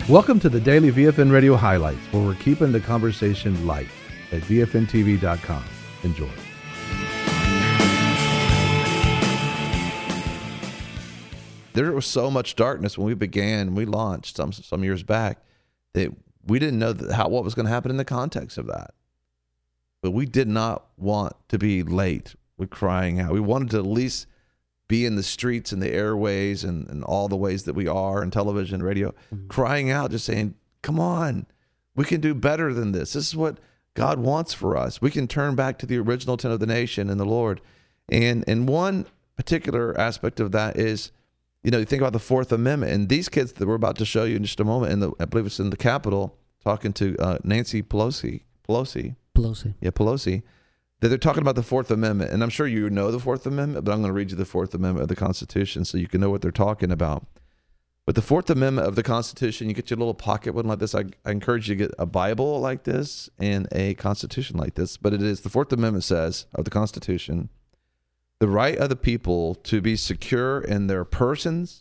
Welcome to the Daily VFN Radio Highlights, where we're keeping the conversation light at VFNTV.com. Enjoy. There was so much darkness when we launched some years back, that we didn't know what was going to happen in the context of that. But we did not want to be late with crying out. We wanted to at least be in the streets and the airways and all the ways that we are in television, radio, crying out, just saying, come on, we can do better than this. This is what God wants for us. We can turn back to the original intent of the nation and the Lord. And one particular aspect of that is, you think about the Fourth Amendment, and these kids that we're about to show you in just a moment, I believe it's in the Capitol, talking to Nancy Pelosi. Yeah, Pelosi. They're talking about the Fourth Amendment, and I'm sure you know the Fourth Amendment, but I'm going to read you the Fourth Amendment of the Constitution so you can know what they're talking about. With the Fourth Amendment of the Constitution, you get your little pocket one like this. I encourage you to get a Bible like this and a Constitution like this, but it is, the Fourth Amendment says, of the Constitution, the right of the people to be secure in their persons,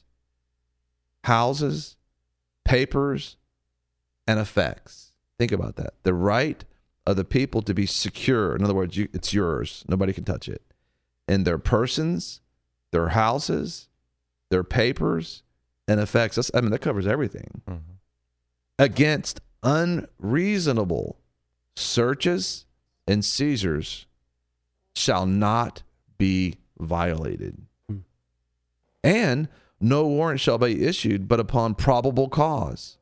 houses, papers, and effects. Think about that. The right of the people to be secure. In other words, it's yours. Nobody can touch it. In their persons, their houses, their papers, and effects. That covers everything. Mm-hmm. Against unreasonable searches and seizures shall not be violated. Mm. And no warrant shall be issued but upon probable cause,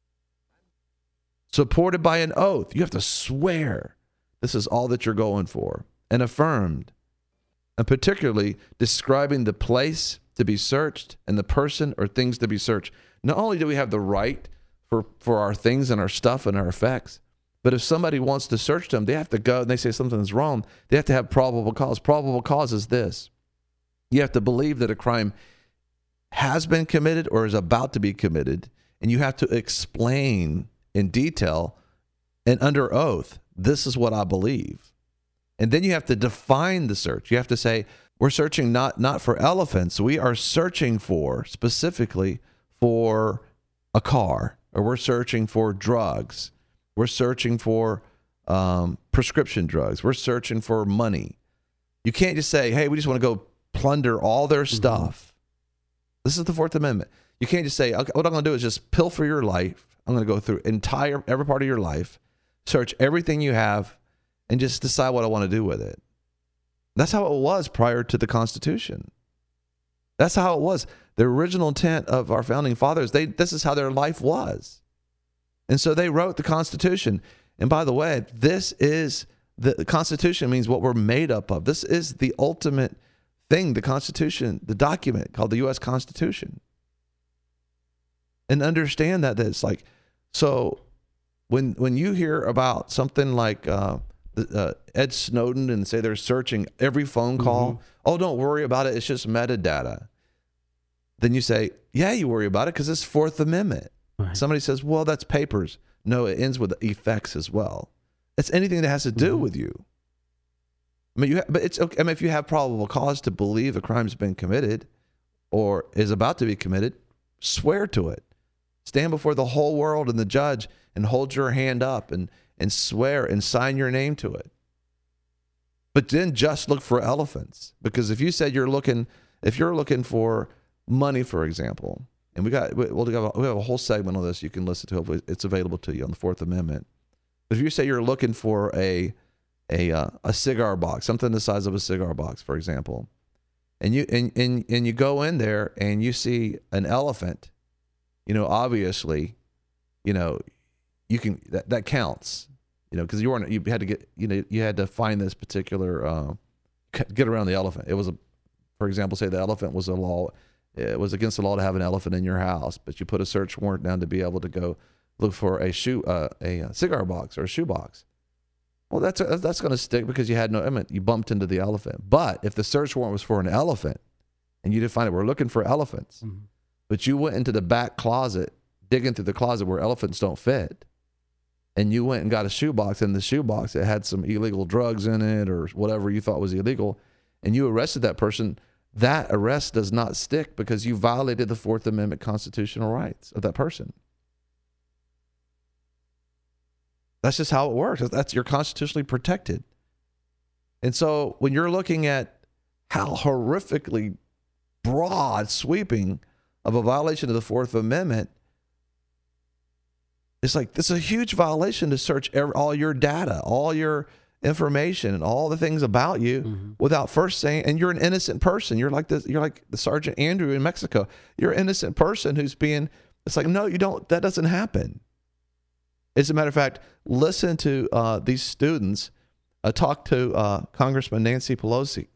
supported by an oath. You have to swear this is all that you're going for, and affirmed, and particularly describing the place to be searched and the person or things to be searched. Not only do we have the right for our things and our stuff and our effects, but if somebody wants to search them, they have to go and they say something's wrong. They have to have probable cause. Probable cause is this: you have to believe that a crime has been committed or is about to be committed, and you have to explain in detail and under oath, this is what I believe. And then you have to define the search. You have to say, we're searching not for elephants. We are searching specifically for a car, or we're searching for drugs. We're searching for prescription drugs. We're searching for money. You can't just say, hey, we just want to go plunder all their stuff. This is the Fourth Amendment. You can't just say, okay, what I'm going to do is just pilfer your life. I'm going to go through every part of your life, search everything you have, and just decide what I want to do with it. That's how it was prior to the Constitution. That's how it was. The original intent of our founding fathers, this is how their life was. And so they wrote the Constitution. And by the way, the Constitution means what we're made up of. This is the ultimate thing, the Constitution, the document called the U.S. Constitution. And understand that it's like, so when you hear about something like Ed Snowden and say they're searching every phone call, oh, don't worry about it, it's just metadata. Then you say, yeah, you worry about it because it's Fourth Amendment. Right. Somebody says, well, that's papers. No, it ends with effects as well. It's anything that has to do with you. But it's okay. If you have probable cause to believe a crime's been committed or is about to be committed, swear to it. Stand before the whole world and the judge and hold your hand up and swear and sign your name to it. But then just look for elephants, because if you said if you're looking for money, for example, and we have a whole segment on this you can listen to. It's available to you on the Fourth Amendment. But if you say you're looking for a cigar box, something the size of a cigar box, for example, and you go in there and you see an elephant, obviously, you can that counts, because you had to get, you had to find this particular get around the elephant. It was for example, say the elephant was it was against the law to have an elephant in your house, but you put a search warrant down to be able to go look for a cigar box or a shoe box. Well, that's going to stick because you had you bumped into the elephant. But if the search warrant was for an elephant and you defined it, we're looking for elephants, but you went into the back closet, digging through the closet where elephants don't fit, and you went and got a shoebox, and the shoebox, it had some illegal drugs in it or whatever you thought was illegal, and you arrested that person, that arrest does not stick because you violated the Fourth Amendment constitutional rights of that person. That's just how it works. You're constitutionally protected. And so when you're looking at how horrifically broad, sweeping of a violation of the Fourth Amendment, it's like, this is a huge violation to search all your data, all your information, and all the things about you without first saying, and you're an innocent person. You're like the Sergeant Andrew in Mexico. You're an innocent person who's being, it's like, no, you don't, that doesn't happen. As a matter of fact, listen to these students talk to Congressman Nancy Pelosi,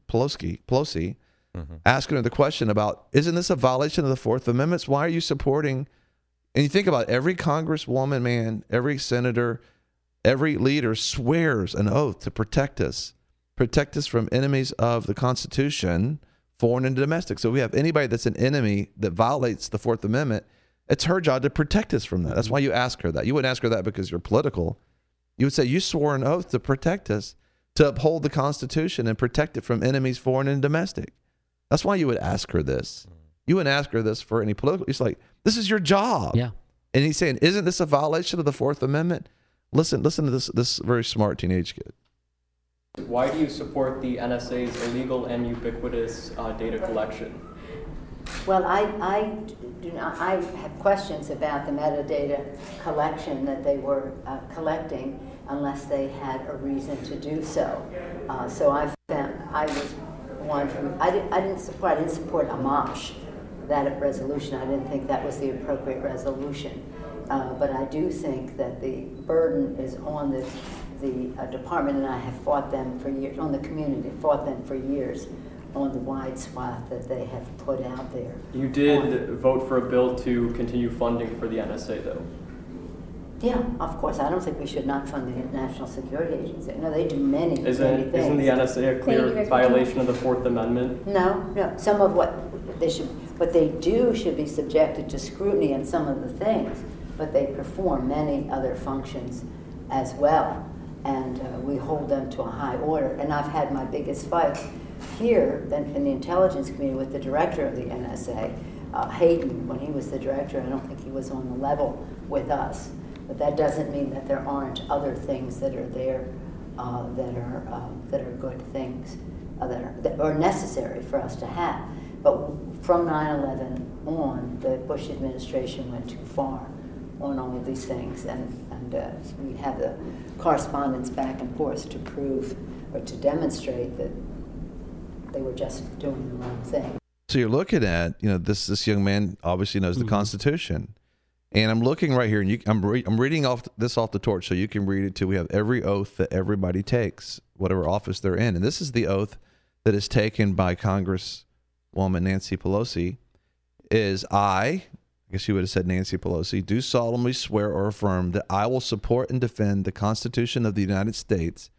asking her the question about, isn't this a violation of the Fourth Amendment? Why are you supporting? And you think about every congresswoman, man, every senator, every leader swears an oath to protect us from enemies of the Constitution, foreign and domestic. So if we have anybody that's an enemy that violates the Fourth Amendment, it's her job to protect us from that. That's why you ask her that. You wouldn't ask her that because you're political. You would say, you swore an oath to protect us, to uphold the Constitution and protect it from enemies, foreign and domestic. That's why you would ask her this. You wouldn't ask her this for any political. It's like, this is your job. Yeah. And he's saying, isn't this a violation of the Fourth Amendment? Listen to this very smart teenage kid. Why do you support the NSA's illegal and ubiquitous data collection? Well, I have questions about the metadata collection that they were collecting unless they had a reason to do so. So I was one who, I didn't support Amash, that resolution. I didn't think that was the appropriate resolution. But I do think that the burden is on the department, and I have fought them for years, on the community, fought them for years on the wide swath that they have put out there. You did vote for a bill to continue funding for the NSA, though. Yeah, of course. I don't think we should not fund the National Security Agency. No, they do many things. Isn't the NSA a clear violation of the Fourth Amendment? No. Some of what they do should be subjected to scrutiny in some of the things, but they perform many other functions as well, and we hold them to a high order. And I've had my biggest fights here in the intelligence community with the director of the NSA, Hayden. When he was the director, I don't think he was on the level with us. But that doesn't mean that there aren't other things that are there that are good things that are necessary for us to have. But from 9/11 on, the Bush administration went too far on all of these things, and we have the correspondence back and forth to prove or to demonstrate that they were just doing the wrong thing. So you're looking at, this young man obviously knows the Constitution. And I'm looking right here, and I'm reading off the torch so you can read it too. We have every oath that everybody takes, whatever office they're in. And this is the oath that is taken by Congresswoman Nancy Pelosi, is I guess you would have said Nancy Pelosi, do solemnly swear or affirm that I will support and defend the Constitution of the United States,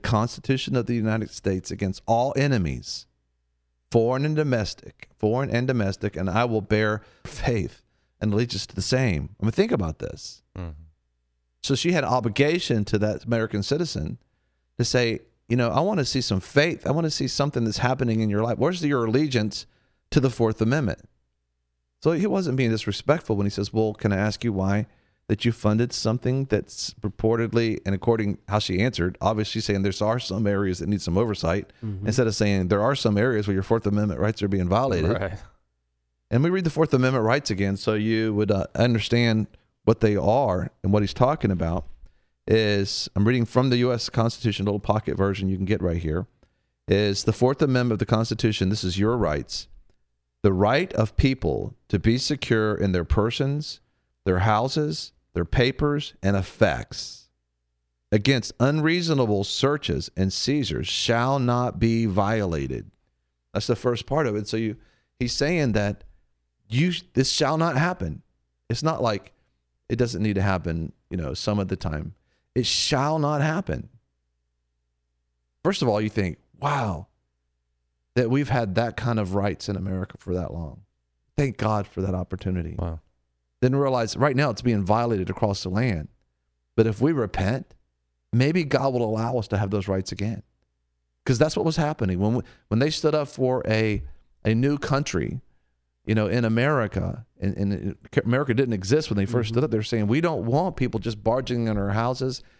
against all enemies, foreign and domestic, and I will bear faith and allegiance to the same. I mean, think about this. Mm-hmm. So she had an obligation to that American citizen to say, I want to see some faith. I want to see something that's happening in your life. Where's your allegiance to the Fourth Amendment? So he wasn't being disrespectful when he says, well, can I ask you why that you funded something that's purportedly, and according how she answered, obviously saying there are some areas that need some oversight, instead of saying there are some areas where your Fourth Amendment rights are being violated. Right. And we read the Fourth Amendment rights again so you would understand what they are. And what he's talking about is, I'm reading from the U.S. Constitution, a little pocket version you can get right here, is the Fourth Amendment of the Constitution. This is your rights. The right of people to be secure in their persons, their houses, their papers, and effects against unreasonable searches and seizures shall not be violated. That's the first part of it. So he's saying that this shall not happen. It's not like it doesn't need to happen, some of the time. It shall not happen. First of all, you think, wow, that we've had that kind of rights in America for that long. Thank God for that opportunity. Wow. Didn't realize right now it's being violated across the land. But if we repent, maybe God will allow us to have those rights again. Because that's what was happening. When they stood up for a new country, in America, and America didn't exist when they first stood up. They were saying, we don't want people just barging in our houses,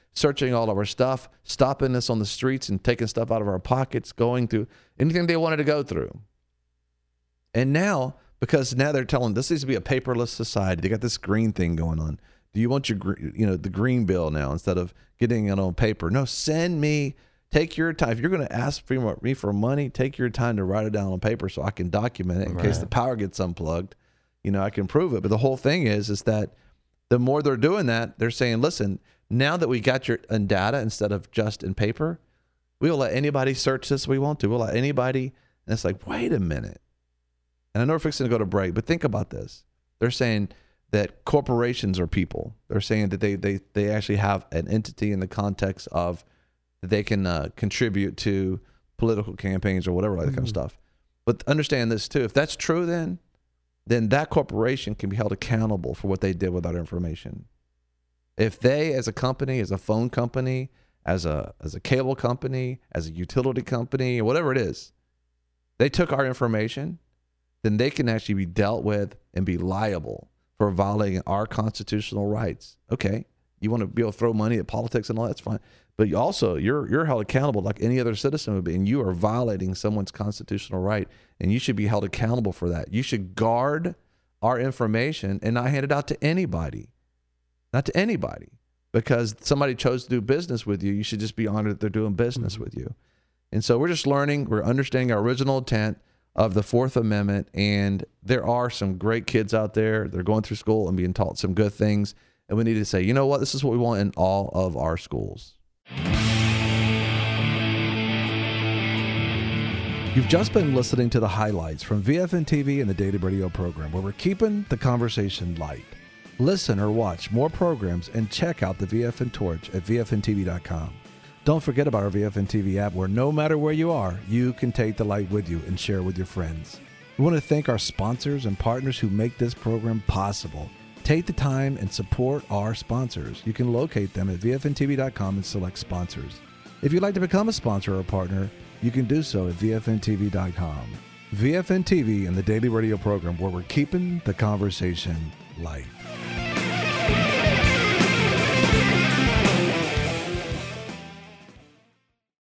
searching all of our stuff, stopping us on the streets and taking stuff out of our pockets, going through anything they wanted to go through. And now, because now they're telling this needs to be a paperless society. They got this green thing going on. Do you want your, the green bill now instead of getting it on paper? No, take your time. If you're going to ask me for money, take your time to write it down on paper so I can document it in case the power gets unplugged. I can prove it. But the whole thing is that the more they're doing that, they're saying, listen, now that we got your in data instead of just in paper, we'll let anybody search this if we want to. We'll let anybody. And it's like, wait a minute. And I know we're fixing to go to break, but think about this. They're saying that corporations are people. They're saying that they actually have an entity in the context of that they can contribute to political campaigns or whatever, like that kind of stuff. But understand this too. If that's true, then that corporation can be held accountable for what they did with that information. If they, as a company, as a phone company, as a cable company, as a utility company, or whatever it is, they took our information, then they can actually be dealt with and be liable for violating our constitutional rights. Okay, you want to be able to throw money at politics and all that's fine, but you're held accountable like any other citizen would be, and you are violating someone's constitutional right, and you should be held accountable for that. You should guard our information and not hand it out to anybody. Not to anybody. Because somebody chose to do business with you, you should just be honored that they're doing business with you. And so we're just learning, we're understanding our original intent of the Fourth Amendment, and there are some great kids out there. They're going through school and being taught some good things, and we need to say, you know what, this is what we want in all of our schools. You've just been listening to the highlights from VFN TV and the Daily Radio program, where we're keeping the conversation light. Listen or watch more programs and check out the VFN Torch at VFNTV.com. Don't forget about our VFN TV app, where no matter where you are, you can take the light with you and share with your friends. We want to thank our sponsors and partners who make this program possible. Take the time and support our sponsors. You can locate them at VFNTV.com and select sponsors. If you'd like to become a sponsor or a partner, you can do so at VFNTV.com. VFN TV and the Daily Radio program, where we're keeping the conversation light.